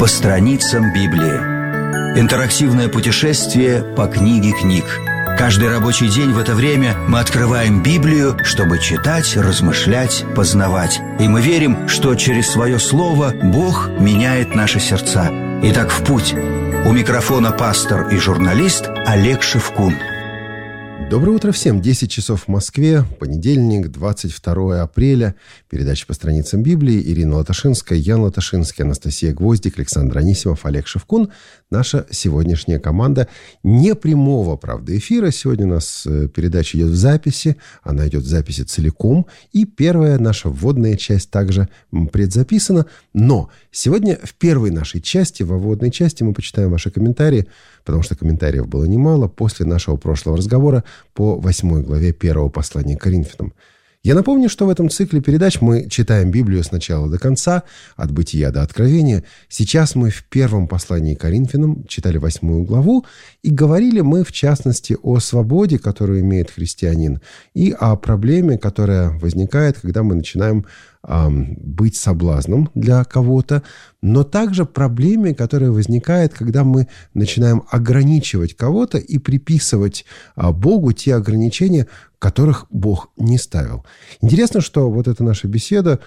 страницам Библии. Интерактивное путешествие по книге книг. Каждый рабочий день в это время мы открываем Библию, чтобы читать, размышлять, познавать. И мы верим, что через свое слово Бог меняет наши сердца. Итак, в путь. У микрофона пастор и журналист Олег Шевкун. Доброе утро всем. 10 часов в Москве, понедельник, 22 апреля. Передача по страницам Библии. Ирина Латашинская, Ян Латашинский, Анастасия Гвоздик, Александр Анисимов, Олег Шевкун. Наша сегодняшняя команда не прямого, правда, эфира. Сегодня у нас передача идет в записи. Она идет в записи целиком. И первая наша вводная часть также предзаписана. Но сегодня в первой нашей части, во вводной части, мы почитаем ваши комментарии, потому что комментариев было немало после нашего прошлого разговора по 8 главе 1 послания к Коринфянам. Я напомню, что в этом цикле передач мы читаем Библию с начала до конца, от Бытия до Откровения. Сейчас мы в первом послании к Коринфянам читали 8 главу, и говорили мы, в частности, о свободе, которую имеет христианин, и о проблеме, которая возникает, когда мы начинаем быть соблазном для кого-то, но также проблеме, которая возникает, когда мы начинаем ограничивать кого-то и приписывать Богу те ограничения, которых Бог не ставил. Интересно, что вот эта наша беседа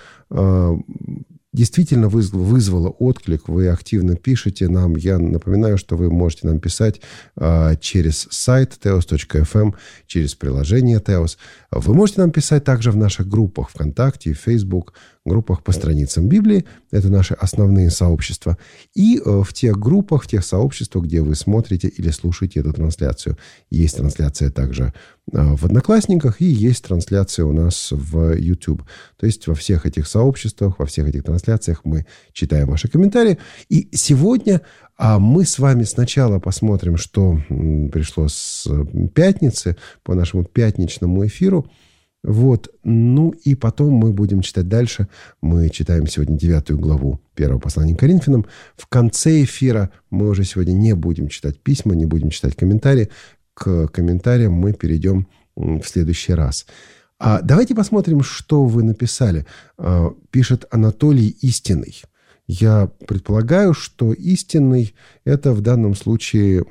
действительно вызвала отклик. Вы активно пишете нам. Я напоминаю, что вы можете нам писать через сайт teos.fm, через приложение Teos. Вы можете нам писать также в наших группах ВКонтакте и Facebook, группах по страницам Библии. Это наши основные сообщества. И в тех группах, в тех сообществах, где вы смотрите или слушаете эту трансляцию. Есть трансляция также в Одноклассниках и есть трансляция у нас в YouTube. То есть во всех этих сообществах, во всех этих трансляциях мы читаем ваши комментарии. И сегодня мы с вами сначала посмотрим, что пришло с пятницы по нашему пятничному эфиру. Вот. Ну и потом мы будем читать дальше. Мы читаем сегодня 9 главу 1 послания к Коринфянам. В конце эфира мы уже сегодня не будем читать письма, не будем читать комментарии. К комментариям мы перейдем в следующий раз. Давайте посмотрим, что вы написали. Пишет Анатолий Истинный. Я предполагаю, что Истинный – это в данном случае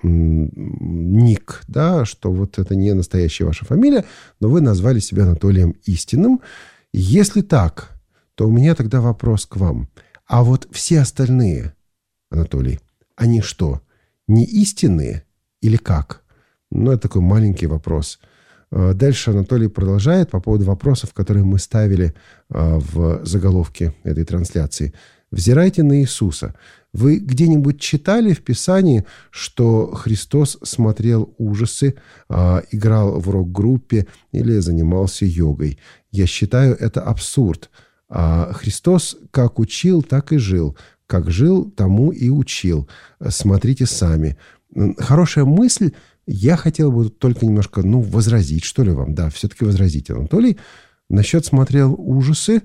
ник, да, что вот это не настоящая ваша фамилия, но вы назвали себя Анатолием Истинным. Если так, то у меня тогда вопрос к вам. А вот все остальные, Анатолий, они что, не истинные или как? Ну, это такой маленький вопрос. Дальше Анатолий продолжает по поводу вопросов, которые мы ставили в заголовке этой трансляции. «Взирайте на Иисуса». Вы где-нибудь читали в Писании, что Христос смотрел ужасы, играл в рок-группе или занимался йогой? Я считаю, это абсурд. Христос как учил, так и жил. Как жил, тому и учил. Смотрите сами. Хорошая мысль. Я хотел бы только немножко, возразить, что ли, вам. Да, все-таки возразить, Анатолий. Насчет смотрел ужасы.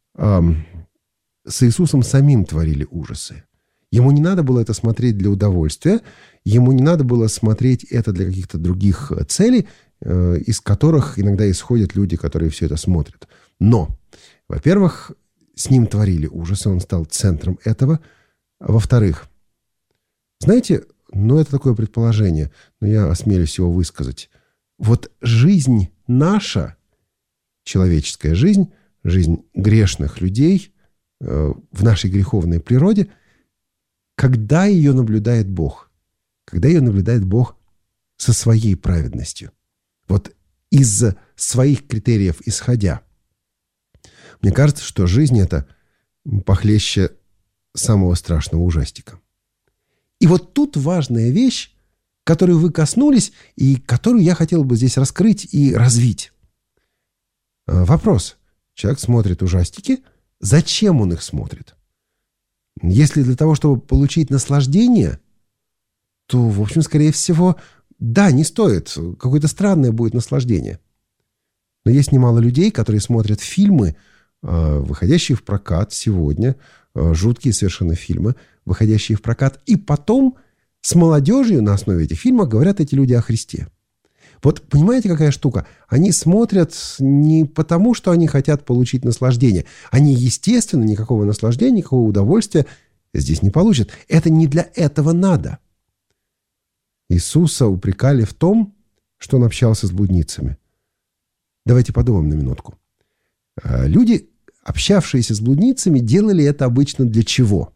С Иисусом самим творили ужасы. Ему не надо было это смотреть для удовольствия. Ему не надо было смотреть это для каких-то других целей, из которых иногда исходят люди, которые все это смотрят. Но, во-первых, с ним творили ужасы. Он стал центром этого. Во-вторых, знаете, это такое предположение, но я осмелюсь его высказать. Вот жизнь наша, человеческая жизнь, жизнь грешных людей в нашей греховной природе, когда ее наблюдает Бог, когда ее наблюдает Бог со своей праведностью, вот из своих критериев исходя. Мне кажется, что жизнь эта похлеще самого страшного ужастика. И вот тут важная вещь, которой вы коснулись и которую я хотел бы здесь раскрыть и развить. Вопрос. Человек смотрит ужастики. Зачем он их смотрит? Если для того, чтобы получить наслаждение, то, в общем, скорее всего, да, не стоит. Какое-то странное будет наслаждение. Но есть немало людей, которые смотрят фильмы, выходящие в прокат сегодня, жуткие совершенно фильмы, выходящие в прокат, и потом с молодежью на основе этих фильмов говорят эти люди о Христе. Вот понимаете, какая штука? Они смотрят не потому, что они хотят получить наслаждение. Они, естественно, никакого наслаждения, никакого удовольствия здесь не получат. Это не для этого надо. Иисуса упрекали в том, что он общался с блудницами. Давайте подумаем на минутку. Люди, общавшиеся с блудницами, делали это обычно для чего?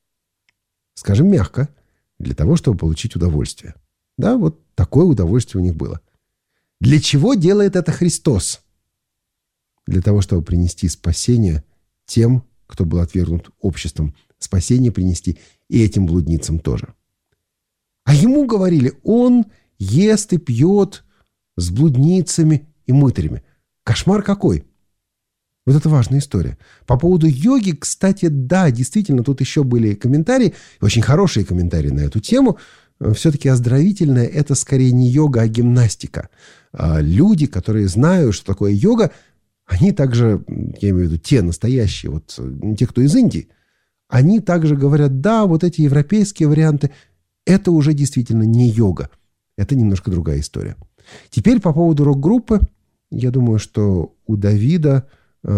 Скажем мягко, для того, чтобы получить удовольствие. Да, вот такое удовольствие у них было. Для чего делает это Христос? Для того, чтобы принести спасение тем, кто был отвергнут обществом. Спасение принести и этим блудницам тоже. А ему говорили, он ест и пьет с блудницами и мытарями. Кошмар какой! Вот это важная история. По поводу йоги, кстати, да, действительно, тут еще были комментарии, очень хорошие комментарии на эту тему. Все-таки оздоровительная – это скорее не йога, а гимнастика. Люди, которые знают, что такое йога, они также, я имею в виду те настоящие, вот те, кто из Индии, они также говорят, да, вот эти европейские варианты, это уже действительно не йога. Это немножко другая история. Теперь по поводу рок-группы. Я думаю, что у Давида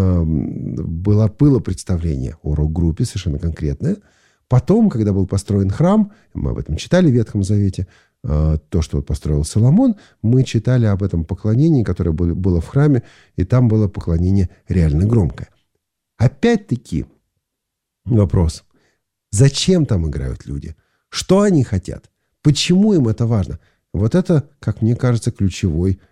было представление о рок-группе, совершенно конкретное. Потом, когда был построен храм, мы об этом читали в Ветхом Завете, то, что построил Соломон, мы читали об этом поклонении, которое было в храме, и там было поклонение реально громкое. Опять-таки вопрос, зачем там играют люди? Что они хотят? Почему им это важно? Вот это, как мне кажется, ключевой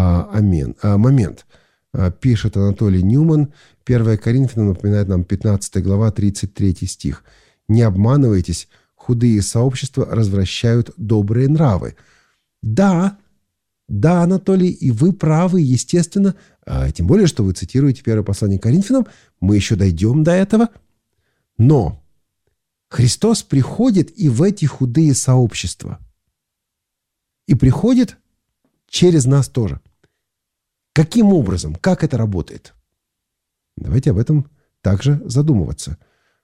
момент. Пишет Анатолий Ньюман. 1 Коринфянам напоминает нам 15 глава, 33 стих. «Не обманывайтесь, худые сообщества развращают добрые нравы». Да, Анатолий, и вы правы, естественно. Тем более, что вы цитируете первое послание к Коринфянам. Мы еще дойдем до этого. Но Христос приходит и в эти худые сообщества. И приходит через нас тоже. Каким образом? Как это работает? Давайте об этом также задумываться.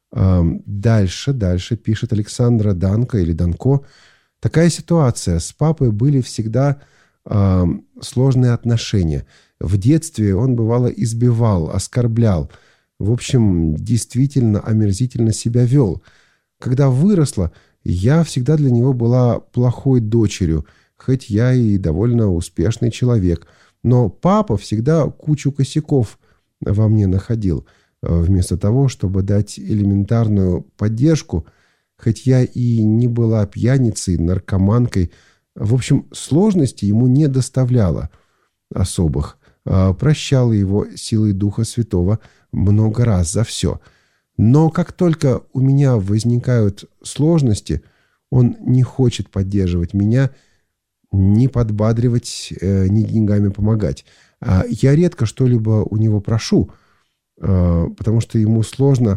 Дальше пишет Александра Данко или Данко. Такая ситуация. С папой были всегда сложные отношения. В детстве он, бывало, избивал, оскорблял. В общем, действительно омерзительно себя вел. Когда выросла, я всегда для него была плохой дочерью, хоть я и довольно успешный человек. Но папа всегда кучу косяков во мне находил. Вместо того, чтобы дать элементарную поддержку, хоть я и не была пьяницей, наркоманкой, в общем, сложности ему не доставляла особых. Прощала его силой Духа Святого много раз за все. Но как только у меня возникают сложности, он не хочет поддерживать меня, ни подбадривать, ни деньгами помогать. Я редко что-либо у него прошу, потому что ему сложно.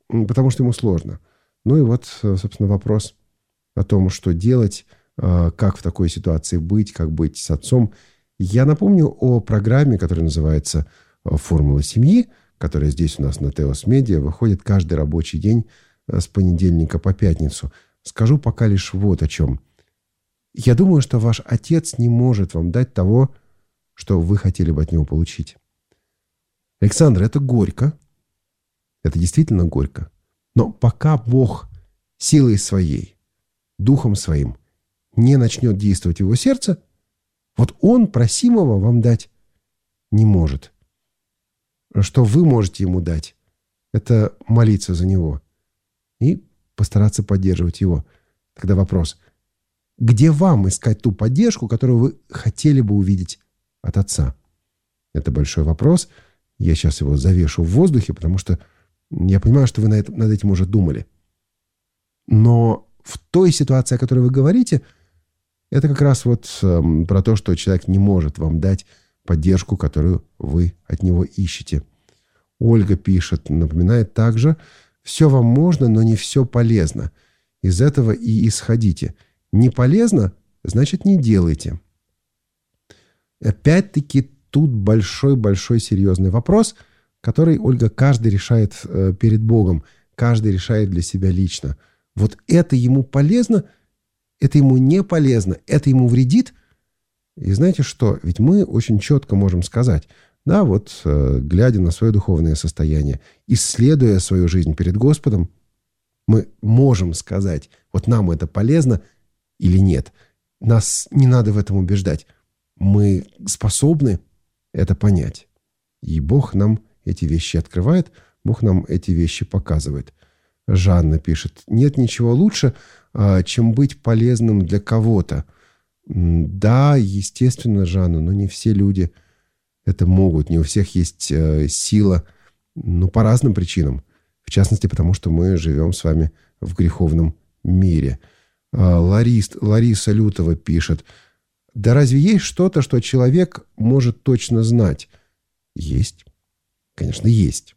Ну и вот, собственно, вопрос о том, что делать, как в такой ситуации быть, как быть с отцом. Я напомню о программе, которая называется «Формула семьи», которая здесь у нас на Теос Медиа выходит каждый рабочий день с понедельника по пятницу. Скажу пока лишь вот о чем. Я думаю, что ваш отец не может вам дать того, что вы хотели бы от него получить. Александр, это горько. Это действительно горько. Но пока Бог силой своей, Духом Своим не начнет действовать в его сердце, вот Он просимого вам дать не может. Что вы можете ему дать, это молиться за него и постараться поддерживать его. Тогда вопрос, где вам искать ту поддержку, которую вы хотели бы увидеть от отца? Это большой вопрос. Я сейчас его завешу в воздухе, потому что я понимаю, что вы над этим уже думали. Но в той ситуации, о которой вы говорите, это как раз вот про то, что человек не может вам дать поддержку, которую вы от него ищете. Ольга пишет, напоминает также, все вам можно, но не все полезно. Из этого и исходите. Не полезно, значит, не делайте. Опять-таки, тут большой серьезный вопрос, который, Ольга, каждый решает перед Богом, каждый решает для себя лично. Вот это ему полезно, это ему не полезно, это ему вредит. И знаете что? Ведь мы очень четко можем сказать, да, вот глядя на свое духовное состояние, исследуя свою жизнь перед Господом, Мы можем сказать, вот нам это полезно или нет. Нас не надо в этом убеждать. Мы способны это понять. И Бог нам эти вещи открывает, Бог нам эти вещи показывает. Жанна пишет: нет ничего лучше, чем быть полезным для кого-то. Да, естественно, Жанна, но не все люди это могут. Не у всех есть сила, по разным причинам. В частности, потому что мы живем с вами в греховном мире. Лариса Лютова пишет: да разве есть что-то, что человек может точно знать? Есть. Конечно, есть.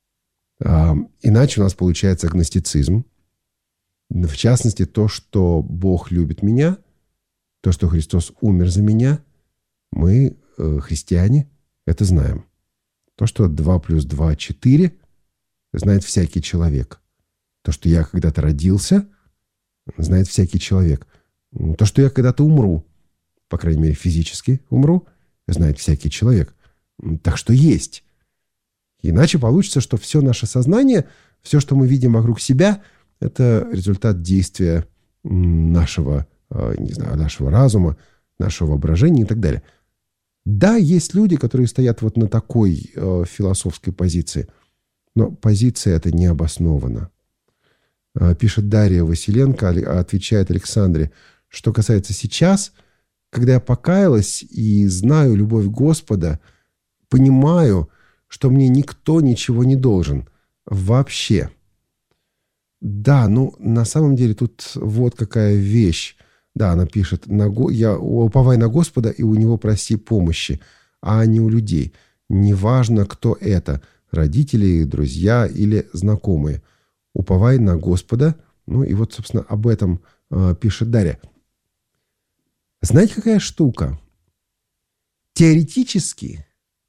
Иначе у нас получается агностицизм. В частности, то, что Бог любит меня, то, что Христос умер за меня, мы, христиане, это знаем. То, что 2 + 2 – 4, знает всякий человек. То, что я когда-то родился, знает всякий человек. То, что я когда-то умру, по крайней мере, физически умру, знает всякий человек. Так что есть. Иначе получится, что все наше сознание, все, что мы видим вокруг себя, это результат действия нашего разума, нашего воображения и так далее. Да, есть люди, которые стоят вот на такой философской позиции, но позиция эта не обоснована. Пишет Дарья Василенко, отвечает Александре: что касается сейчас, когда я покаялась и знаю любовь Господа, понимаю, что мне никто ничего не должен. Вообще. Да, на самом деле тут вот какая вещь. Да, она пишет: я уповай на Господа и у Него проси помощи, а не у людей. Неважно, кто это, родители, друзья или знакомые. Уповай на Господа. И вот, собственно, об этом пишет Дарья. Знаете, какая штука? Теоретически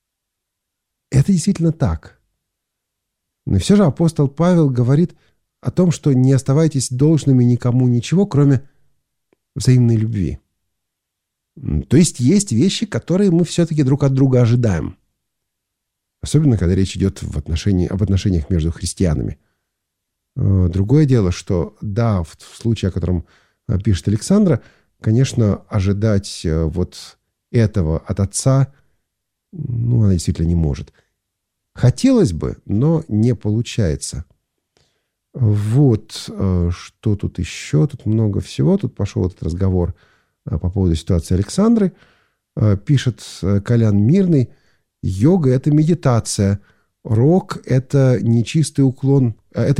это действительно так. Но все же апостол Павел говорит о том, что не оставайтесь должными никому ничего, кроме взаимной любви. То есть вещи, которые мы все-таки друг от друга ожидаем. Особенно, когда речь идет об отношениях между христианами. Другое дело, что да, в случае, о котором пишет Александра, конечно, ожидать вот этого от отца, она действительно не может. Хотелось бы, но не получается. Вот, что тут еще? Тут много всего. Тут пошел этот разговор по поводу ситуации Александры. Пишет Колян Мирный: йога – это медитация. Рок – это нечистый уклон.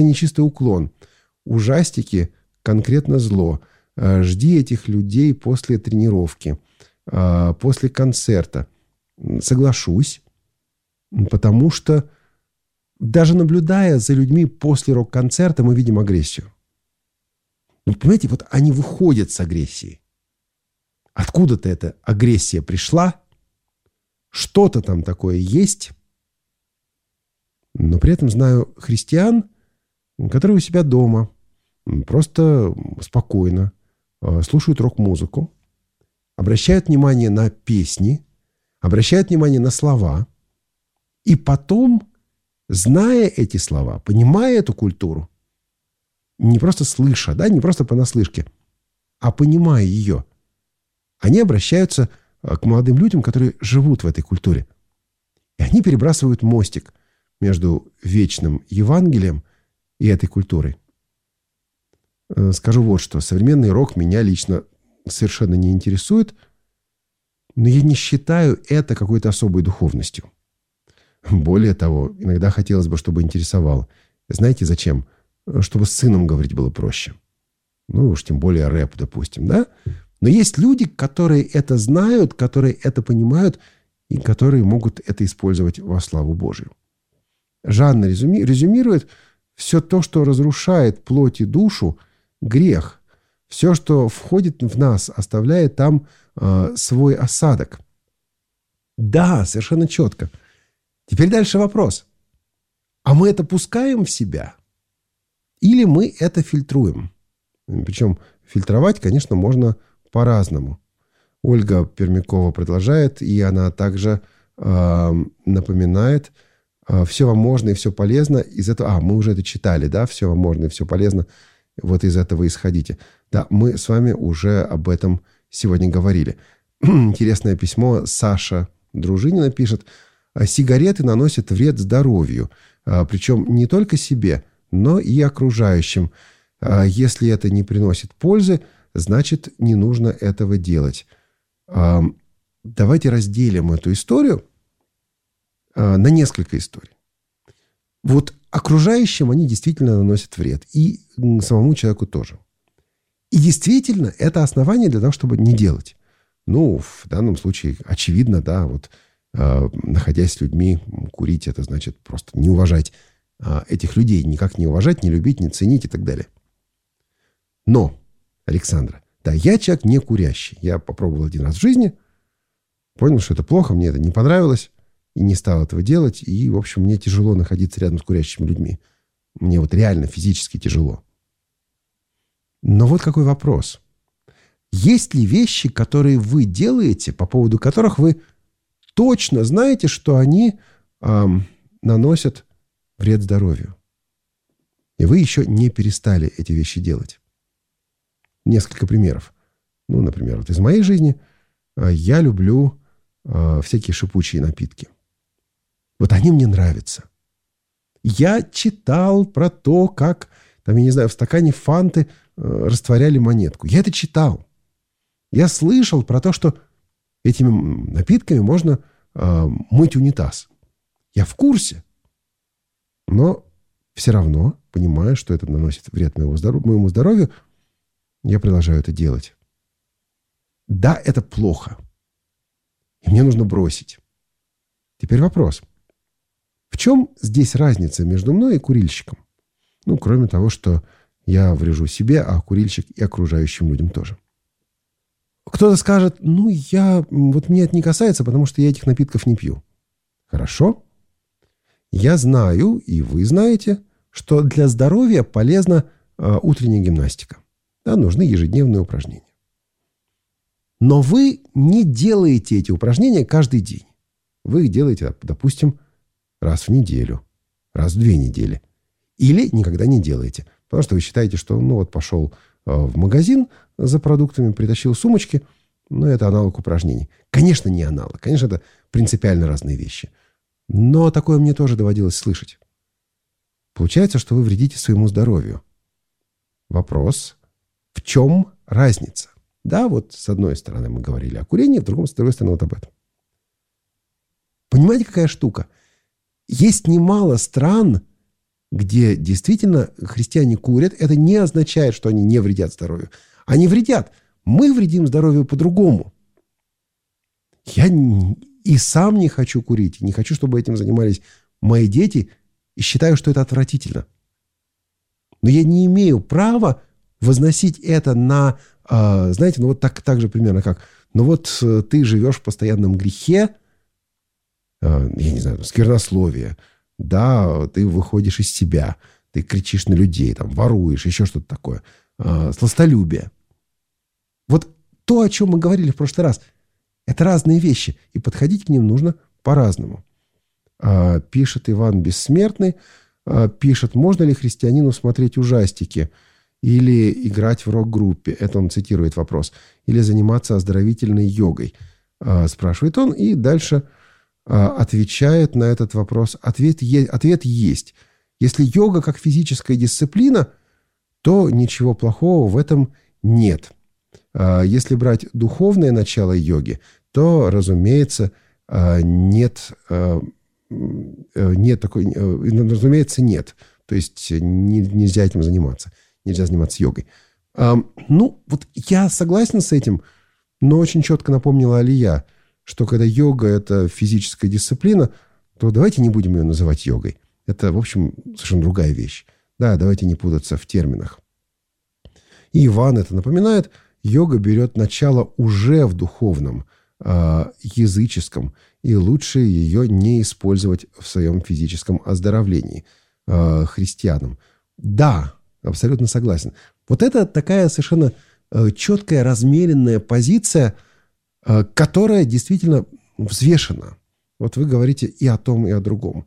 Ужастики – конкретно зло. Жди этих людей после тренировки, после концерта. Соглашусь, потому что даже наблюдая за людьми после рок-концерта, мы видим агрессию. Понимаете, вот они выходят с агрессией. Откуда-то эта агрессия пришла, что-то там такое есть, но при этом знаю христиан, которые у себя дома просто спокойно слушают рок-музыку, обращают внимание на песни, обращают внимание на слова, и потом, зная эти слова, понимая эту культуру, не просто слыша, не просто понаслышке, а понимая ее, они обращаются к молодым людям, которые живут в этой культуре. И они перебрасывают мостик между вечным Евангелием и этой культурой. Скажу вот что. Современный рок меня лично совершенно не интересует, но я не считаю это какой-то особой духовностью. Более того, иногда хотелось бы, чтобы интересовало. Знаете, зачем? Чтобы с сыном говорить было проще. Уж тем более рэп, допустим, да? Но есть люди, которые это знают, которые это понимают и которые могут это использовать во славу Божию. Жанна резюмирует: все то, что разрушает плоть и душу, грех. Все, что входит в нас, оставляет там свой осадок. Да, совершенно четко. Теперь дальше вопрос. А мы это пускаем в себя? Или мы это фильтруем? Причем фильтровать, конечно, можно по-разному. Ольга Пермякова продолжает, и она также напоминает все вам можно и все полезно. Из этого, мы уже это читали, да, все вам можно и все полезно. Вот из этого исходите. Да, мы с вами уже об этом сегодня говорили. Интересное письмо. Саша Дружинина пишет: сигареты наносят вред здоровью, причем не только себе, но и окружающим. Если это не приносит пользы, значит, не нужно этого делать. Давайте разделим эту историю на несколько историй. Вот окружающим они действительно наносят вред. И самому человеку тоже. И действительно, это основание для того, чтобы не делать. Ну, в данном случае, очевидно, да, вот находясь с людьми, курить, это значит просто не уважать этих людей. Никак не уважать, не любить, не ценить и так далее. Но, Александра, да, я человек не курящий. Я попробовал один раз в жизни, понял, что это плохо, мне это не понравилось, и не стал этого делать. И, в общем, мне тяжело находиться рядом с курящими людьми. Мне вот реально физически тяжело. Но вот какой вопрос. Есть ли вещи, которые вы делаете, по поводу которых вы точно знаете, что они наносят вред здоровью? И вы еще не перестали эти вещи делать. Несколько примеров. Ну, например, вот из моей жизни я люблю всякие шипучие напитки. Вот они мне нравятся. Я читал про то, как, там, я не знаю, в стакане фанты растворяли монетку. Я это читал. Я слышал про то, что этими напитками можно мыть унитаз. Я в курсе. Но все равно, понимая, что это наносит вред моему здоровью, я продолжаю это делать. Да, это плохо. И мне нужно бросить. Теперь вопрос. В чем здесь разница между мной и курильщиком? Ну, кроме того, что я врежу себе, а курильщик и окружающим людям тоже. Кто-то скажет: вот мне это не касается, потому что я этих напитков не пью. Хорошо. Я знаю, и вы знаете, что для здоровья полезна утренняя гимнастика. Да, нужны ежедневные упражнения. Но вы не делаете эти упражнения каждый день. Вы их делаете, допустим, раз в неделю, раз в 2 недели. Или никогда не делаете. Потому что вы считаете, что пошел в магазин за продуктами, притащил сумочки, это аналог упражнений. Конечно, не аналог. Конечно, это принципиально разные вещи. Но такое мне тоже доводилось слышать. Получается, что вы вредите своему здоровью. Вопрос: в чем разница? Да, вот с одной стороны мы говорили о курении, с другой стороны вот об этом. Понимаете, какая штука? Есть немало стран, где действительно христиане курят. Это не означает, что они не вредят здоровью. Они вредят. Мы вредим здоровью по-другому. Я и сам не хочу курить. Не хочу, чтобы этим занимались мои дети. И считаю, что это отвратительно. Но я не имею права возносить это на... знаете, так же примерно как... ты живешь в постоянном грехе, я не знаю, сквернословие. Да, ты выходишь из себя. Ты кричишь на людей, воруешь, еще что-то такое. Сластолюбие. Вот то, о чем мы говорили в прошлый раз, это разные вещи. И подходить к ним нужно по-разному. Пишет Иван Бессмертный. Пишет: можно ли христианину смотреть ужастики? Или играть в рок-группе? Это он цитирует вопрос. Или заниматься оздоровительной йогой? Спрашивает он. И дальше отвечает на этот вопрос. Ответ есть. Если йога как физическая дисциплина, то ничего плохого в этом нет. Если брать духовное начало йоги, то, разумеется, нет. Разумеется, нет. То есть нельзя этим заниматься. Нельзя заниматься йогой. Я согласен с этим, но очень четко напомнила Алия, что когда йога – это физическая дисциплина, то давайте не будем ее называть йогой. Это, в общем, совершенно другая вещь. Да, давайте не путаться в терминах. И Иван это напоминает. Йога берет начало уже в духовном, языческом, и лучше ее не использовать в своем физическом оздоровлении христианам. Да, абсолютно согласен. Вот это такая совершенно четкая, размеренная позиция, которая действительно взвешена. Вот вы говорите и о том, и о другом.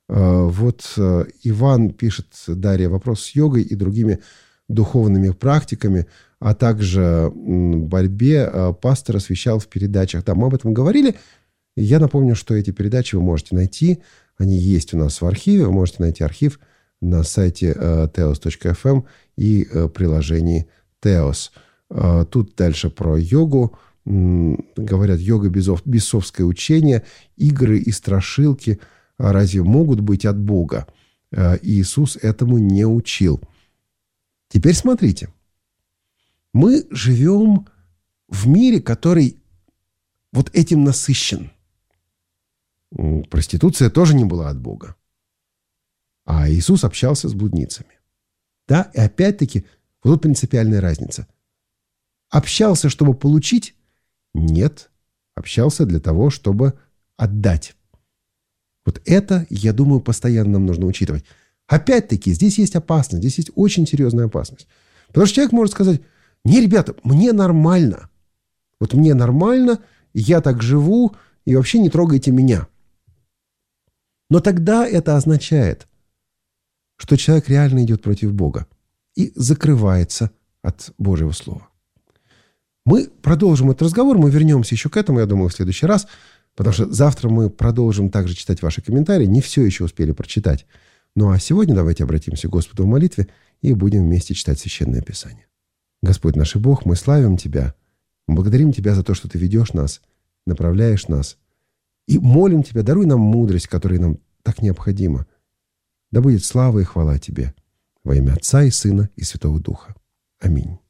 Вот Иван пишет, Дарья, вопрос с йогой и другими духовными практиками, а также борьбе пастор освещал в передачах. Да, мы об этом говорили. Я напомню, что эти передачи вы можете найти. Они есть у нас в архиве. Вы можете найти архив на сайте teos.fm и приложении Teos. Тут дальше про йогу. Говорят, йога бесовское учение, игры и страшилки разве могут быть от Бога? Иисус этому не учил. Теперь смотрите. Мы живем в мире, который вот этим насыщен. Проституция тоже не была от Бога. А Иисус общался с блудницами. Да, и опять-таки, вот тут принципиальная разница. Общался, чтобы получить? Нет. Общался для того, чтобы отдать. Вот это, я думаю, постоянно нам нужно учитывать. Опять-таки, здесь есть опасность. Здесь есть очень серьезная опасность. Потому что человек может сказать: не, ребята, мне нормально. Вот мне нормально, я так живу, и вообще не трогайте меня. Но тогда это означает, что человек реально идет против Бога и закрывается от Божьего Слова. Мы продолжим этот разговор, мы вернемся еще к этому, я думаю, в следующий раз, потому что завтра мы продолжим также читать ваши комментарии, не все еще успели прочитать. Ну а сегодня давайте обратимся к Господу в молитве и будем вместе читать Священное Писание. Господь наш и Бог, мы славим Тебя, мы благодарим Тебя за то, что Ты ведешь нас, направляешь нас, и молим Тебя, даруй нам мудрость, которая нам так необходима. Да будет слава и хвала Тебе во имя Отца и Сына и Святого Духа. Аминь.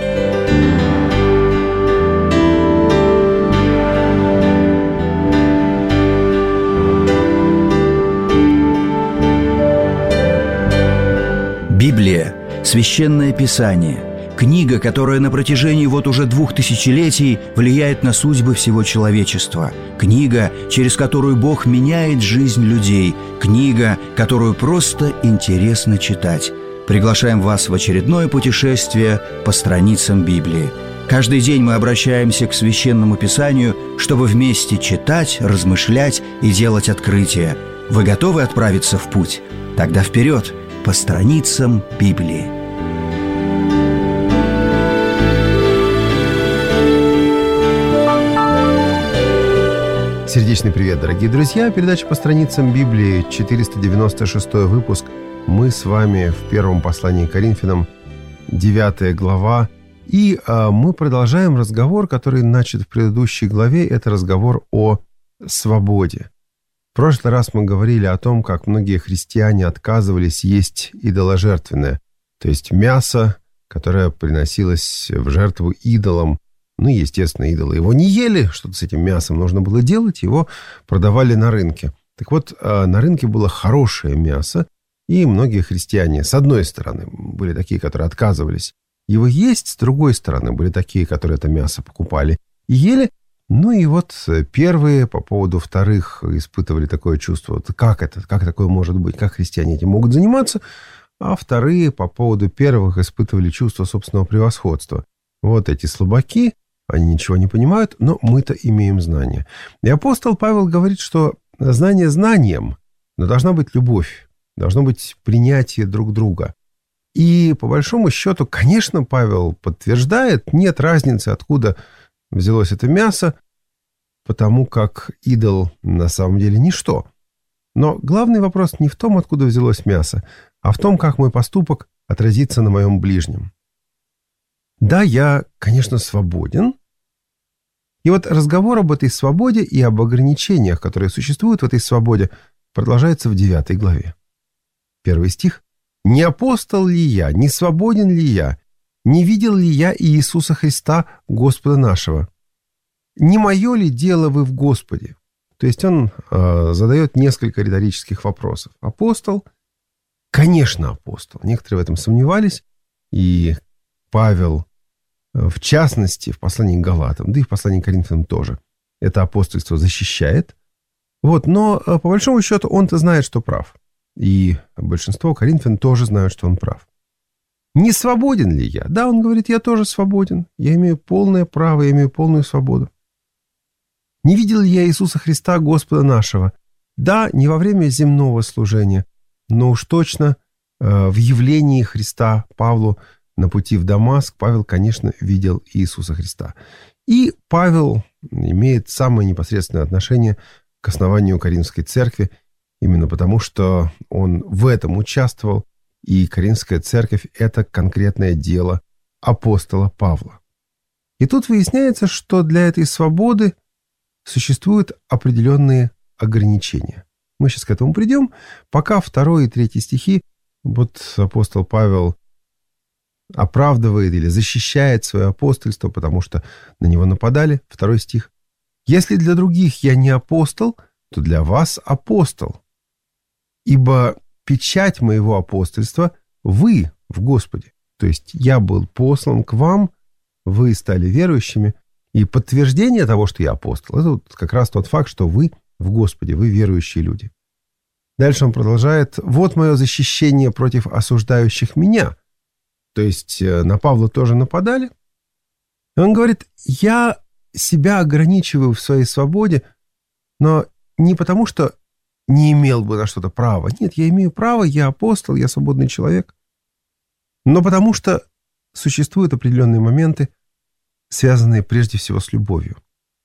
Библия – Священное Писание, книга, которая на протяжении вот уже 2000 влияет на судьбы всего человечества, книга, через которую Бог меняет жизнь людей, книга, которую просто интересно читать. Приглашаем вас в очередное путешествие по страницам Библии. Каждый день мы обращаемся к Священному Писанию, чтобы вместе читать, размышлять и делать открытия. Вы готовы отправиться в путь? Тогда вперед! По страницам Библии. Сердечный привет, дорогие друзья. Передача «По страницам Библии», 496 выпуск. Мы с вами в первом послании к Коринфянам, 9 глава. И мы продолжаем разговор, который начат в предыдущей главе. Это разговор о свободе. В прошлый раз мы говорили о том, как многие христиане отказывались есть идоложертвенное, то есть мясо, которое приносилось в жертву идолам. Ну, естественно, идолы его не ели, что-то с этим мясом нужно было делать, его продавали на рынке. Так вот, на рынке было хорошее мясо, и многие христиане, с одной стороны, были такие, которые отказывались его есть, с другой стороны, были такие, которые это мясо покупали и ели. Ну и вот первые по поводу вторых испытывали такое чувство, вот как такое может быть, как христиане этим могут заниматься, а вторые по поводу первых испытывали чувство собственного превосходства. Вот эти слабаки, они ничего не понимают, но мы-то имеем знания. И апостол Павел говорит, что знание знанием, но должна быть любовь, должно быть принятие друг друга. И по большому счету, конечно, Павел подтверждает, нет разницы, откуда взялось это мясо, потому как идол на самом деле ничто. Но главный вопрос не в том, откуда взялось мясо, а в том, как мой поступок отразится на моем ближнем. Да, я, конечно, свободен. И вот разговор об этой свободе и об ограничениях, которые существуют в этой свободе, продолжается в 9 главе. 1 стих. «Не апостол ли я, не свободен ли я? Не видел ли я Иисуса Христа, Господа нашего? Не мое ли дело вы в Господе?» То есть он задает несколько риторических вопросов. Апостол? Конечно, апостол. Некоторые в этом сомневались. И Павел, в частности, в послании к Галатам, да и в послании к Коринфянам тоже, это апостольство защищает. Вот, но по большому счету он-то знает, что прав. И большинство коринфян тоже знают, что он прав. Не свободен ли я? Да, он говорит, я тоже свободен. Я имею полное право, я имею полную свободу. Не видел ли я Иисуса Христа, Господа нашего? Да, не во время земного служения, но уж точно в явлении Христа Павлу на пути в Дамаск Павел, конечно, видел Иисуса Христа. И Павел имеет самое непосредственное отношение к основанию Коринфской церкви, именно потому, что он в этом участвовал, и Коринфская церковь – это конкретное дело апостола Павла. И тут выясняется, что для этой свободы существуют определенные ограничения. Мы сейчас к этому придем. Пока 2 и 3 стихи, вот апостол Павел оправдывает или защищает свое апостольство, потому что на него нападали. 2 стих. «Если для других я не апостол, то для вас апостол. Ибо печать моего апостольства вы в Господе». То есть я был послан к вам, вы стали верующими, и подтверждение того, что я апостол, это вот как раз тот факт, что вы в Господе, вы верующие люди. Дальше он продолжает. «Вот мое защищение против осуждающих меня». То есть на Павла тоже нападали. И он говорит, я себя ограничиваю в своей свободе, но не потому, что не имел бы на что-то права. Нет, я имею право, я апостол, я свободный человек. Но потому что существуют определенные моменты, связанные прежде всего с любовью.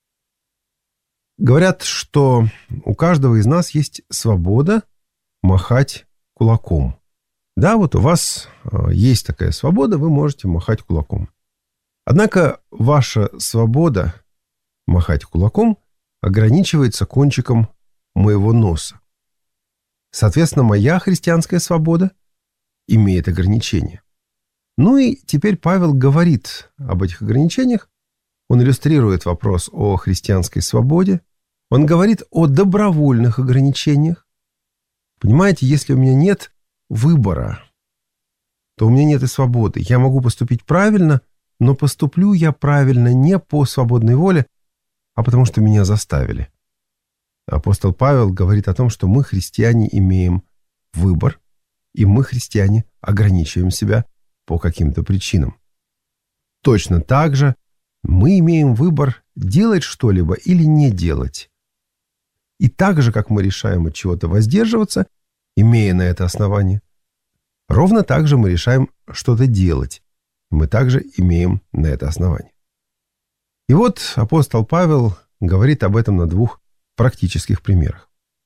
Говорят, что у каждого из нас есть свобода махать кулаком. Да, вот у вас есть такая свобода, вы можете махать кулаком. Однако ваша свобода махать кулаком ограничивается кончиком моего носа. Соответственно, моя христианская свобода имеет ограничения. Ну и теперь Павел говорит об этих ограничениях. Он иллюстрирует вопрос о христианской свободе. Он говорит о добровольных ограничениях. Понимаете, если у меня нет выбора, то у меня нет и свободы. Я могу поступить правильно, но поступлю я правильно не по свободной воле, а потому что меня заставили. Апостол Павел говорит о том, что мы, христиане, имеем выбор, и мы, христиане, ограничиваем себя по каким-то причинам. Точно так же мы имеем выбор делать что-либо или не делать. И так же, как мы решаем от чего-то воздерживаться, имея на это основание, ровно так же мы решаем что-то делать. Мы также имеем на это основание. И вот апостол Павел говорит об этом на 2 практических примерах.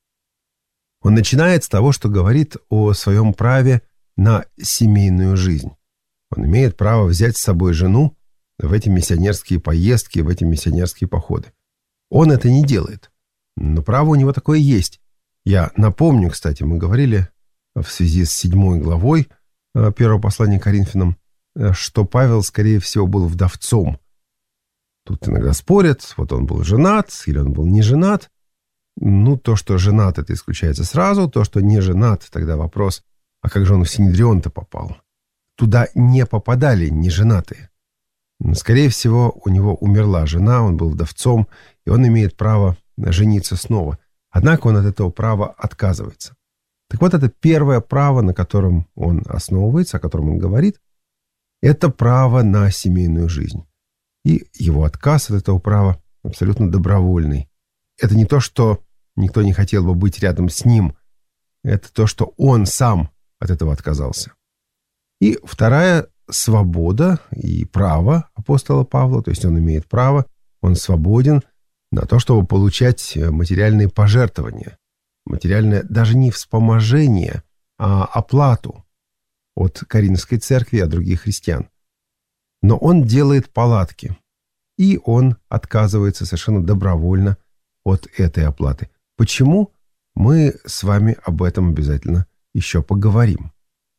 Он начинает с того, что говорит о своем праве на семейную жизнь. Он имеет право взять с собой жену в эти миссионерские поездки, в эти миссионерские походы. Он это не делает, но право у него такое есть. Я напомню, кстати, мы говорили в связи с 7 главой 1 послания к Коринфянам, что Павел, скорее всего, был вдовцом. Тут иногда спорят, вот он был женат или он был не женат. Ну, то, что женат, это исключается сразу. То, что не женат, тогда вопрос, а как же он в Синедрион-то попал? Туда не попадали неженатые. Скорее всего, у него умерла жена, он был вдовцом, и он имеет право жениться снова. Однако он от этого права отказывается. Так вот, это первое право, на котором он основывается, о котором он говорит, это право на семейную жизнь. И его отказ от этого права абсолютно добровольный. Это не то, что никто не хотел бы быть рядом с ним. Это то, что он сам от этого отказался. И вторая свобода и право апостола Павла, то есть он имеет право, он свободен на то, чтобы получать материальные пожертвования. Материальное даже не вспоможение, а оплату от Коринфской церкви и от других христиан. Но он делает палатки, и он отказывается совершенно добровольно от этой оплаты. Почему? Мы с вами об этом обязательно еще поговорим.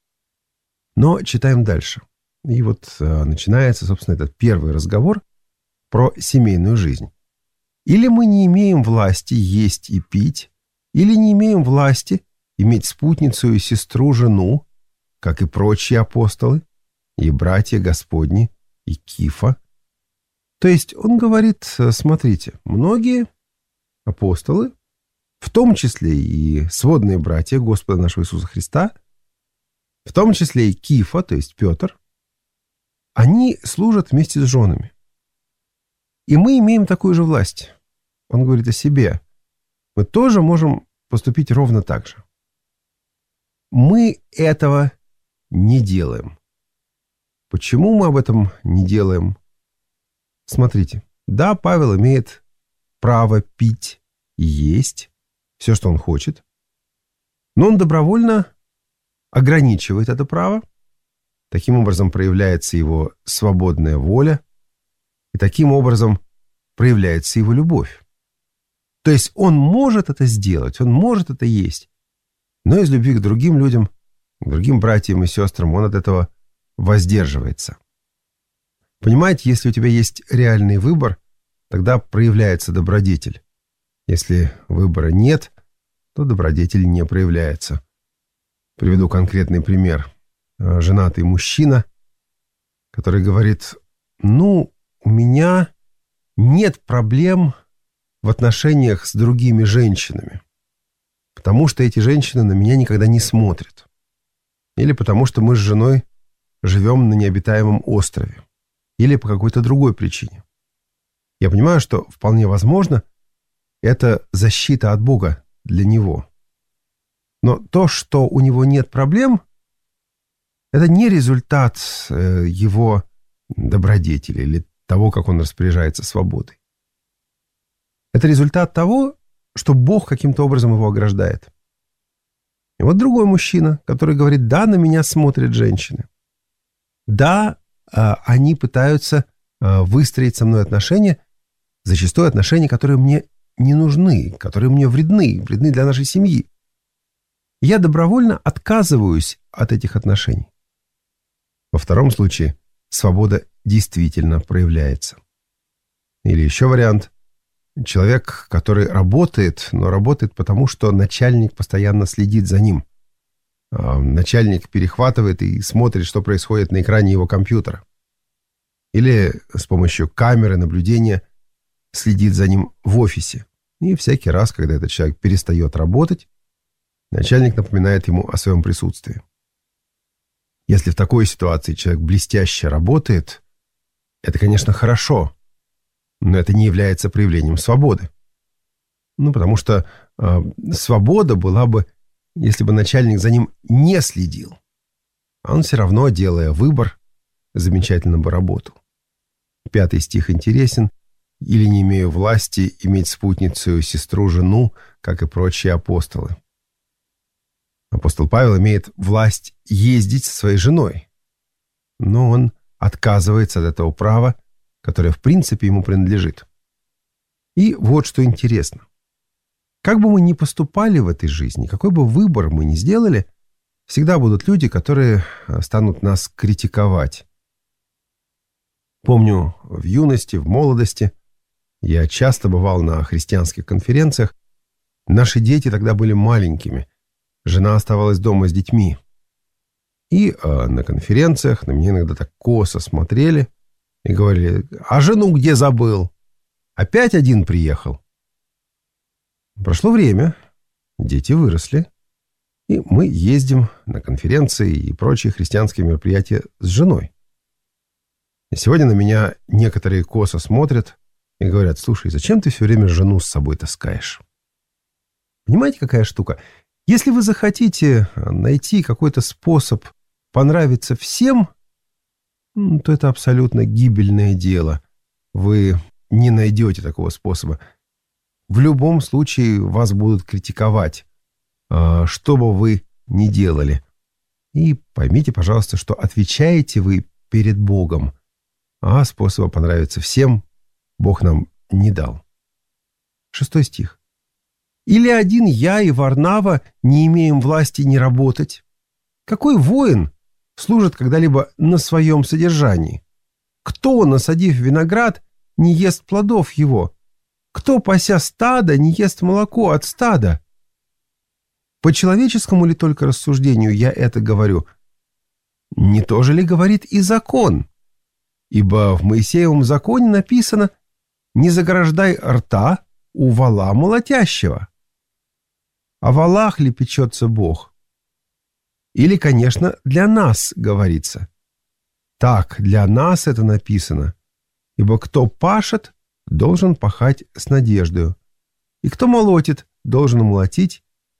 Но читаем дальше. И вот начинается, собственно, этот первый разговор про семейную жизнь. Или мы не имеем власти есть и пить, или не имеем власти иметь спутницу и сестру, жену, как и прочие апостолы, и братья Господни, и Кифа. То есть он говорит, смотрите, многие апостолы, в том числе и сводные братья Господа нашего Иисуса Христа, в том числе и Кифа, то есть Петр, они служат вместе с женами. И мы имеем такую же власть. Он говорит о себе. Мы тоже можем поступить ровно так же. Мы этого не делаем. Почему мы об этом не делаем? Смотрите, да, Павел имеет право пить и есть все, что он хочет, но он добровольно ограничивает это право. Таким образом проявляется его свободная воля, и таким образом проявляется его любовь. То есть он может это сделать, он может это есть, но из любви к другим людям, к другим братьям и сестрам он от этого воздерживается. Понимаете, если у тебя есть реальный выбор, тогда проявляется добродетель. Если выбора нет, то добродетель не проявляется. Приведу конкретный пример. Женатый мужчина, который говорит: у меня нет проблем в отношениях с другими женщинами, потому что эти женщины на меня никогда не смотрят. Или потому что мы с женой живем на необитаемом острове. Или по какой-то другой причине. Я понимаю, что вполне возможно, это защита от Бога для него. Но то, что у него нет проблем, это не результат его добродетели или того, как он распоряжается свободой. Это результат того, что Бог каким-то образом его ограждает. И вот другой мужчина, который говорит: да, на меня смотрят женщины. Да, они пытаются выстроить со мной отношения, зачастую отношения, которые мне не нужны, которые мне вредны для нашей семьи. Я добровольно отказываюсь от этих отношений. Во втором случае свобода действительно проявляется. Или еще вариант. Человек, который работает, но работает потому, что начальник постоянно следит за ним. Начальник перехватывает и смотрит, что происходит на экране его компьютера. Или с помощью камеры наблюдения следит за ним в офисе. И всякий раз, когда этот человек перестает работать, начальник напоминает ему о своем присутствии. Если в такой ситуации человек блестяще работает, это, конечно, хорошо, но это не является проявлением свободы. Потому что свобода была бы, если бы начальник за ним не следил. А он все равно, делая выбор, замечательно бы работал. 5 стих интересен. «Или не имею власти иметь спутницу, сестру, жену, как и прочие апостолы». Апостол Павел имеет власть ездить со своей женой, но он отказывается от этого права, которое в принципе ему принадлежит. И вот что интересно. Как бы мы ни поступали в этой жизни, какой бы выбор мы ни сделали, всегда будут люди, которые станут нас критиковать. Помню, в юности, в молодости я часто бывал на христианских конференциях. Наши дети тогда были маленькими. Жена оставалась дома с детьми. И на конференциях на меня иногда так косо смотрели и говорили: «А жену где забыл? Опять один приехал?» Прошло время, дети выросли, и мы ездим на конференции и прочие христианские мероприятия с женой. И сегодня на меня некоторые косо смотрят и говорят: «Слушай, зачем ты все время жену с собой таскаешь?» Понимаете, какая штука? Если вы захотите найти какой-то способ понравиться всем, то это абсолютно гибельное дело. Вы не найдете такого способа. В любом случае вас будут критиковать, что бы вы ни делали. И поймите, пожалуйста, что отвечаете вы перед Богом, а способа понравиться всем Бог нам не дал. 6 стих. «Или один я и Варнава не имеем власти не работать? Какой воин служит когда-либо на своем содержании? Кто, насадив виноград, не ест плодов его? Кто, пася стадо, не ест молоко от стада? По человеческому ли только рассуждению я это говорю? Не то же ли говорит и закон? Ибо в Моисеевом законе написано: не заграждай рта у вола молотящего. О волах ли печется Бог? Или, конечно, для нас говорится. Так, для нас это написано. Ибо кто пашет, должен пахать с надеждою, и кто молотит, должен молотить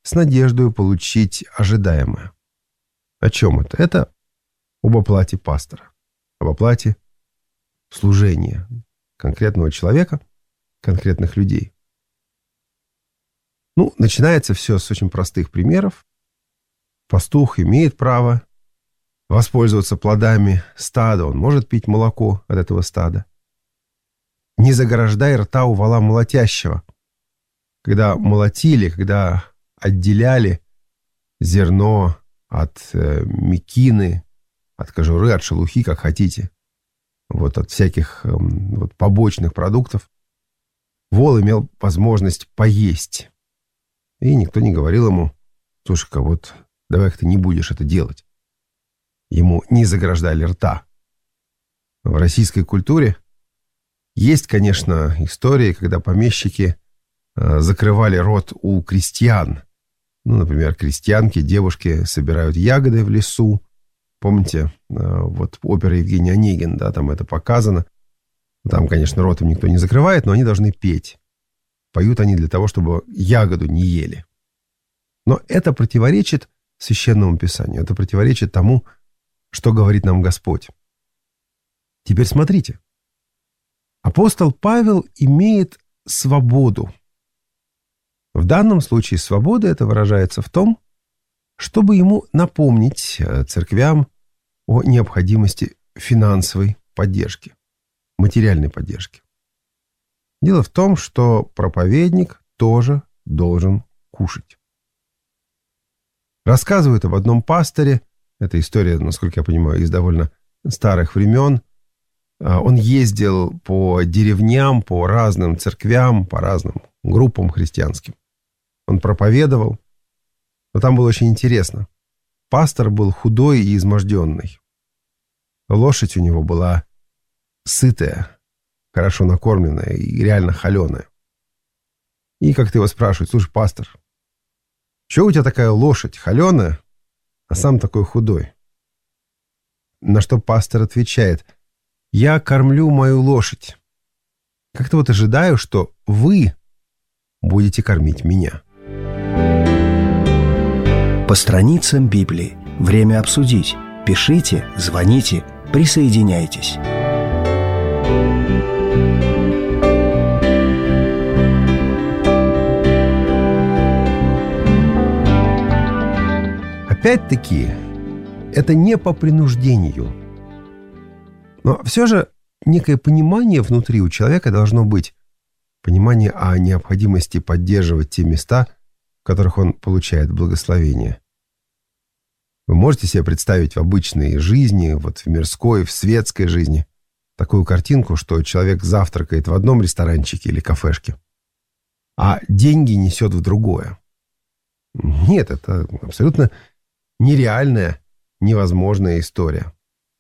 с надеждой получить ожидаемое. О чем это? Это об оплате пастора, об оплате служения конкретного человека, конкретных людей. Начинается все с очень простых примеров. Пастух имеет право воспользоваться плодами стада, он может пить молоко от этого стада. Не заграждай рта у вола молотящего. Когда молотили, когда отделяли зерно от мекины, от кожуры, от шелухи, как хотите, от всяких побочных продуктов, вол имел возможность поесть. И никто не говорил ему: слушай-ка, давай-ка ты не будешь это делать. Ему не заграждали рта. В российской культуре есть, конечно, истории, когда помещики закрывали рот у крестьян. Например, крестьянки, девушки собирают ягоды в лесу. Помните, опера Евгений Онегин, там это показано. Там, конечно, рот им никто не закрывает, но они должны петь. Поют они для того, чтобы ягоду не ели. Но это противоречит Священному Писанию. Это противоречит тому, что говорит нам Господь. Теперь смотрите. Апостол Павел имеет свободу. В данном случае свобода это выражается в том, чтобы ему напомнить церквям о необходимости финансовой поддержки, материальной поддержки. Дело в том, что проповедник тоже должен кушать. Рассказывают об одном пасторе. Эта история, насколько я понимаю, из довольно старых времен. Он ездил по деревням, по разным церквям, по разным группам христианским. Он проповедовал. Но там было очень интересно. Пастор был худой и изможденный. Лошадь у него была сытая, хорошо накормленная и реально холеная. И как-то его спрашивают: слушай, пастор, чего у тебя такая лошадь холеная, а сам такой худой? На что пастор отвечает: я кормлю мою лошадь. Как-то ожидаю, что вы будете кормить меня. По страницам Библии. Время обсудить. Пишите, звоните, присоединяйтесь. Опять-таки, это не по принуждению. Но все же некое понимание внутри у человека должно быть. Понимание о необходимости поддерживать те места, в которых он получает благословение. Вы можете себе представить в обычной жизни, в мирской, в светской жизни, такую картинку, что человек завтракает в одном ресторанчике или кафешке, а деньги несет в другое? Нет, это абсолютно нереальная, невозможная история.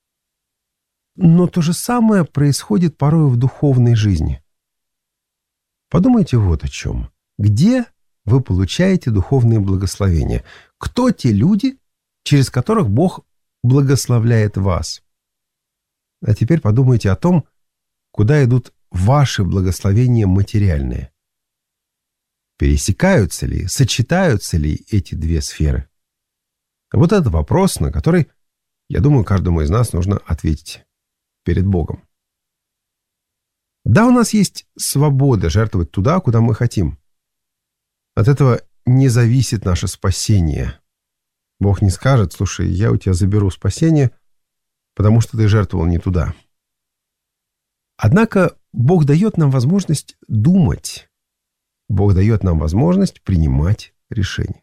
Но то же самое происходит порой в духовной жизни. Подумайте вот о чем. Где вы получаете духовные благословения? Кто те люди, через которых Бог благословляет вас? А теперь подумайте о том, куда идут ваши благословения материальные. Пересекаются ли, сочетаются ли эти две сферы? Вот это вопрос, на который, я думаю, каждому из нас нужно ответить перед Богом. Да, у нас есть свобода жертвовать туда, куда мы хотим. От этого не зависит наше спасение. Бог не скажет: слушай, я у тебя заберу спасение, потому что ты жертвовал не туда. Однако Бог дает нам возможность думать. Бог дает нам возможность принимать решения.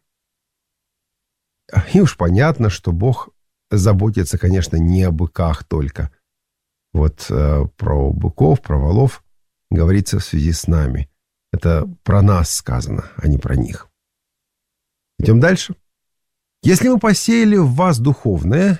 И уж понятно, что Бог заботится, конечно, не о быках только. Про быков, про волов говорится в связи с нами. Это про нас сказано, а не про них. Идем дальше. Если мы посеяли в вас духовное,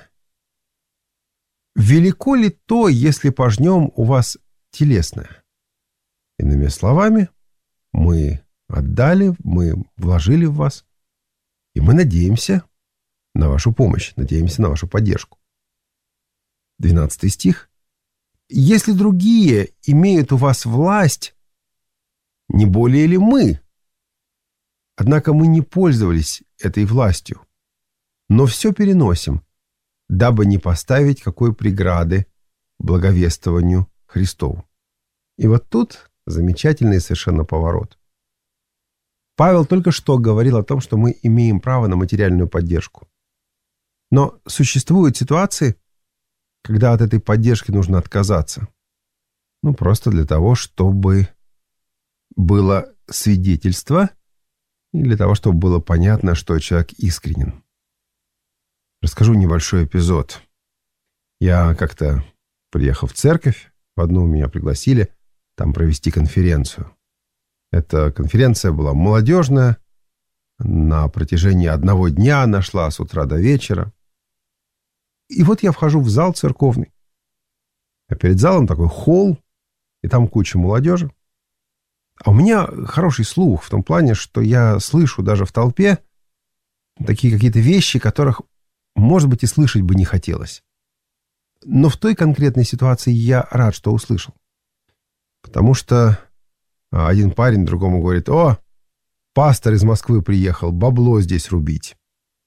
велико ли то, если пожнем у вас телесное? Иными словами, мы отдали, мы вложили в вас, и мы надеемся на вашу помощь, надеемся на вашу поддержку. 12 стих. Если другие имеют у вас власть, не более ли мы? Однако мы не пользовались этой властью, но все переносим, дабы не поставить какой преграды благовествованию Христову. И вот тут замечательный совершенно поворот. Павел только что говорил о том, что мы имеем право на материальную поддержку. Но существуют ситуации, когда от этой поддержки нужно отказаться. Просто для того, чтобы было свидетельство, и для того, чтобы было понятно, что человек искренен. Расскажу небольшой эпизод. Я как-то приехал в церковь, в одну меня пригласили там провести конференцию. Эта конференция была молодежная, на протяжении одного дня она шла с утра до вечера. И вот я вхожу в зал церковный. А перед залом такой холл, и там куча молодежи. А у меня хороший слух в том плане, что я слышу даже в толпе такие какие-то вещи, которых, может быть, и слышать бы не хотелось. Но в той конкретной ситуации я рад, что услышал. Потому что один парень другому говорит: «О, пастор из Москвы приехал, бабло здесь рубить».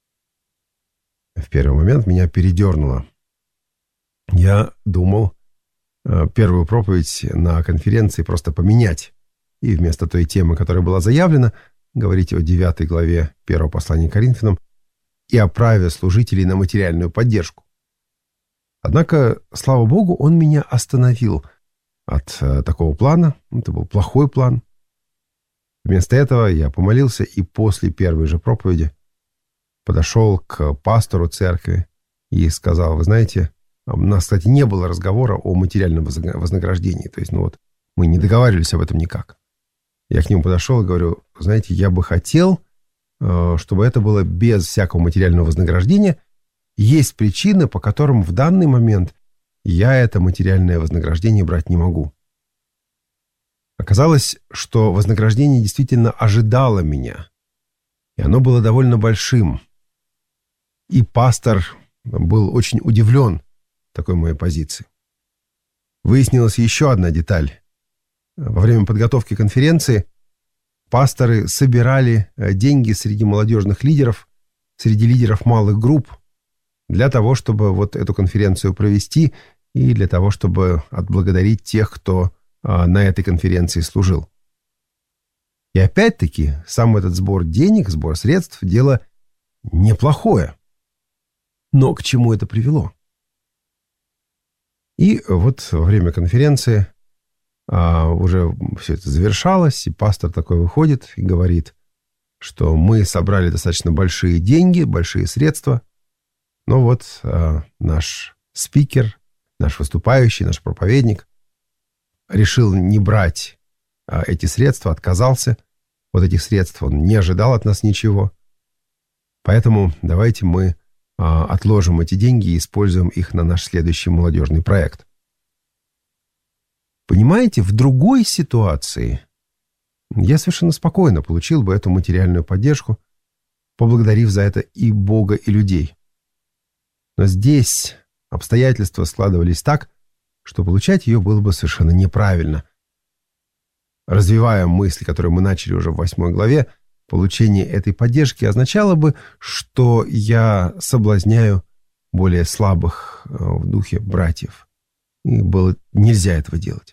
В первый момент меня передернуло. Я думал первую проповедь на конференции просто поменять. И вместо той темы, которая была заявлена, говорить о 9 главе 1 послания к Коринфянам и о праве служителей на материальную поддержку. Однако, слава Богу, он меня остановил от такого плана. Это был плохой план. Вместо этого я помолился и после первой же проповеди подошел к пастору церкви и сказал: вы знаете, у нас, кстати, не было разговора о материальном вознаграждении. То есть, мы не договаривались об этом никак. Я к нему подошел и говорю: знаете, я бы хотел, чтобы это было без всякого материального вознаграждения. Есть причины, по которым в данный момент я это материальное вознаграждение брать не могу. Оказалось, что вознаграждение действительно ожидало меня, и оно было довольно большим. И пастор был очень удивлен такой моей позиции. Выяснилась еще одна деталь. Во время подготовки конференции пасторы собирали деньги среди молодежных лидеров, среди лидеров малых групп, для того, чтобы вот эту конференцию провести и для того, чтобы отблагодарить тех, кто на этой конференции служил. И опять-таки, сам этот сбор денег, сбор средств – дело неплохое. Но к чему это привело? И вот во время конференции уже все это завершалось, и пастор такой выходит и говорит, что мы собрали достаточно большие деньги, большие средства, но вот наш спикер, наш выступающий, наш проповедник решил не брать эти средства, отказался от этих средств, он не ожидал от нас ничего. Поэтому давайте мы отложим эти деньги и используем их на наш следующий молодежный проект. Понимаете, в другой ситуации я совершенно спокойно получил бы эту материальную поддержку, поблагодарив за это и Бога, и людей. Но здесь обстоятельства складывались так, что получать ее было бы совершенно неправильно. Развивая мысль, которую мы начали уже в 8 главе, получение этой поддержки означало бы, что я соблазняю более слабых в духе братьев. И нельзя этого делать.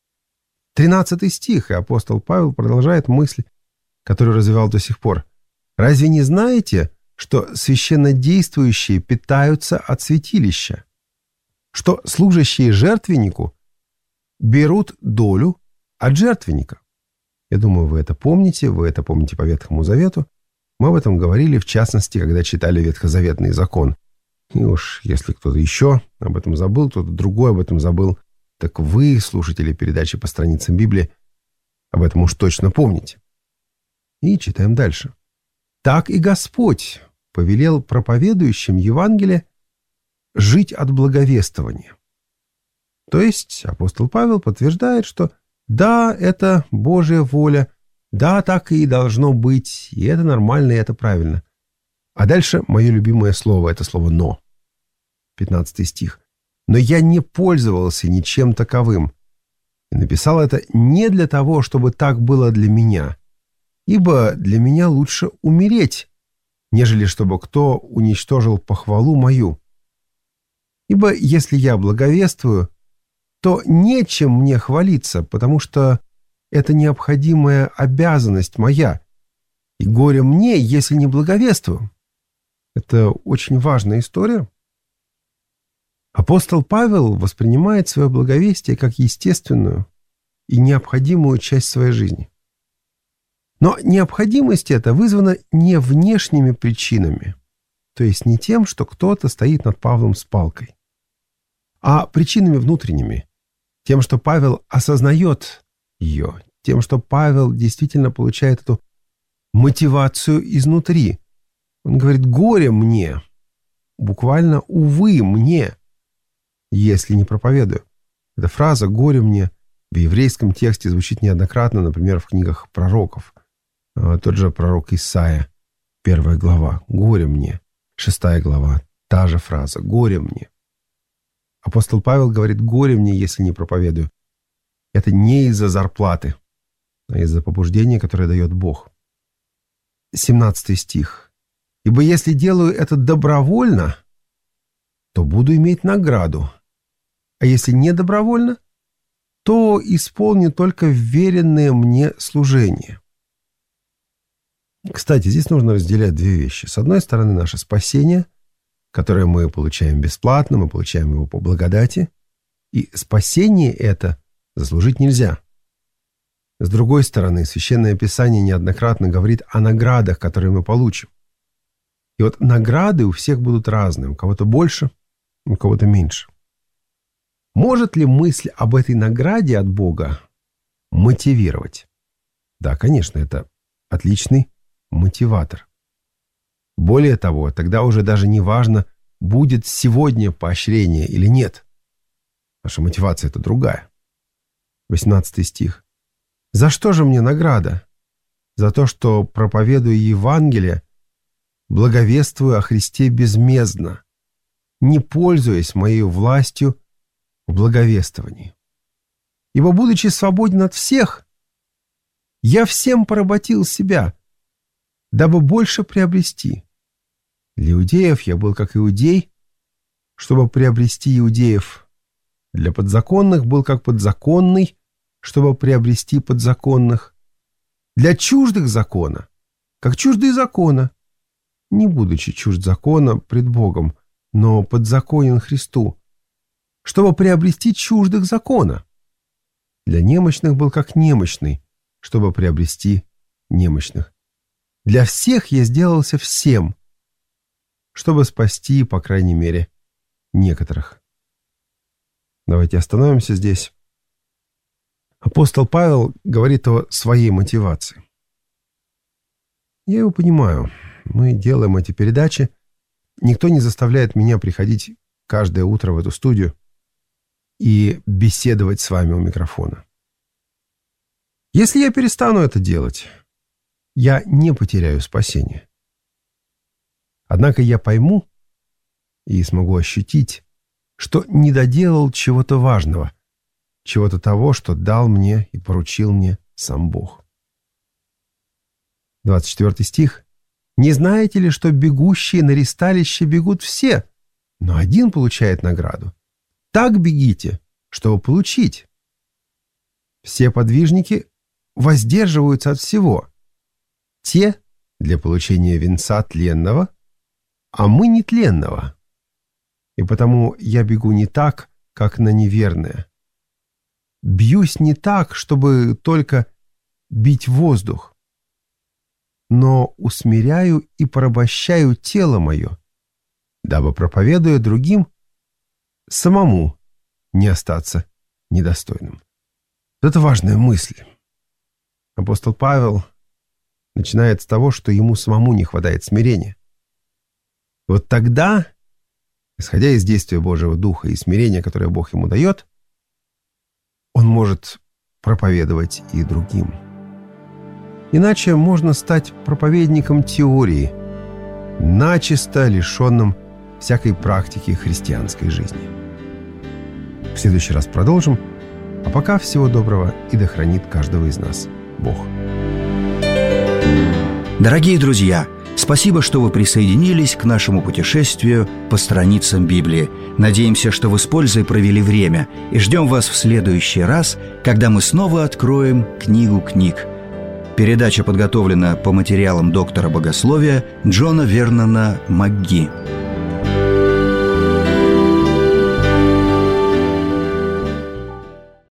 13 стих, и апостол Павел продолжает мысль, которую развивал до сих пор. «Разве не знаете, что священнодействующие питаются от святилища? Что служащие жертвеннику берут долю от жертвенника?» Я думаю, вы это помните по Ветхому Завету. Мы об этом говорили, в частности, когда читали Ветхозаветный закон. И уж если кто-то еще об этом забыл, кто-то другой об этом забыл, так вы, слушатели передачи «По страницам Библии», об этом уж точно помните. И читаем дальше. «Так и Господь повелел проповедующим Евангелие жить от благовествования». То есть апостол Павел подтверждает, что да, это Божья воля, да, так и должно быть, и это нормально, и это правильно. А дальше мое любимое слово, это слово «но». 15 стих. «Но я не пользовался ничем таковым, и написал это не для того, чтобы так было для меня, Ибо для меня лучше умереть, нежели чтобы кто уничтожил похвалу мою. Ибо если я благовествую, то нечем мне хвалиться, потому что это необходимая обязанность моя, и горе мне, если не благовествую». Это очень важная история. Апостол Павел воспринимает свое благовестие как естественную и необходимую часть своей жизни. Но необходимость эта вызвана не внешними причинами, то есть не тем, что кто-то стоит над Павлом с палкой, а причинами внутренними, тем, что Павел осознает ее, тем, что Павел действительно получает эту мотивацию изнутри. Он говорит: «Горе мне», буквально «увы мне», если не проповедую. Эта фраза «горе мне» в еврейском тексте звучит неоднократно, например, в книгах пророков. Тот же пророк Исаия, 1 глава, «горе мне», 6 глава, та же фраза «горе мне». Апостол Павел говорит: «Горе мне, если не проповедую». Это не из-за зарплаты, а из-за побуждения, которое дает Бог. 17 стих. «Ибо если делаю это добровольно, то буду иметь награду, а если не добровольно, то исполню только вверенное мне служение». Кстати, здесь нужно разделять две вещи. С одной стороны, наше спасение, которое мы получаем бесплатно, мы получаем его по благодати, и спасение это заслужить нельзя. С другой стороны, Священное Писание неоднократно говорит о наградах, которые мы получим. И вот награды у всех будут разные, у кого-то больше, у кого-то меньше. Может ли мысль об этой награде от Бога мотивировать? Да, конечно, это отличный мотиватор. Более того, тогда уже даже не важно, будет сегодня поощрение или нет. Наша мотивация — это другая. 18 стих. «За что же мне награда? За то, что проповедую Евангелие, благовествую о Христе безмездно, не пользуясь моей властью в благовествовании. Ибо, будучи свободен от всех, я всем поработил себя, дабы больше приобрести. Для иудеев я был как иудей, чтобы приобрести иудеев. Для подзаконных был как подзаконный, чтобы приобрести подзаконных. Для чуждых закона, как чуждые закона, не будучи чужд закона пред Богом, но подзаконен Христу, чтобы приобрести чуждых закона. Для немощных был как немощный, чтобы приобрести немощных. Для всех я сделался всем, чтобы спасти, по крайней мере, некоторых». Давайте остановимся здесь. Апостол Павел говорит о своей мотивации. Я его понимаю. Мы делаем эти передачи. Никто не заставляет меня приходить каждое утро в эту студию и беседовать с вами у микрофона. Если я перестану это делать, я не потеряю спасение. Однако я пойму и смогу ощутить, что не доделал чего-то важного, чего-то того, что дал мне и поручил мне сам Бог. 24 стих. «Не знаете ли, что бегущие на ристалище бегут все, но один получает награду? Так бегите, чтобы получить. Все подвижники воздерживаются от всего. Те для получения венца тленного, а мы нетленного. И потому я бегу не так, как на неверное. Бьюсь не так, чтобы только бить воздух, но усмиряю и порабощаю тело мое, дабы, проповедуя другим, самому не остаться недостойным». Это важная мысль. Апостол Павел начинает с того, что ему самому не хватает смирения. И вот тогда, исходя из действия Божьего Духа и смирения, которое Бог ему дает, он может проповедовать и другим. Иначе можно стать проповедником теории, начисто лишенным всякой практики христианской жизни. В следующий раз продолжим, а пока всего доброго и да хранит каждого из нас Бог. Дорогие друзья, спасибо, что вы присоединились к нашему путешествию по страницам Библии. Надеемся, что вы с пользой провели время, и ждем вас в следующий раз, когда мы снова откроем книгу книг. Передача подготовлена по материалам доктора богословия Джона Вернона МакГи.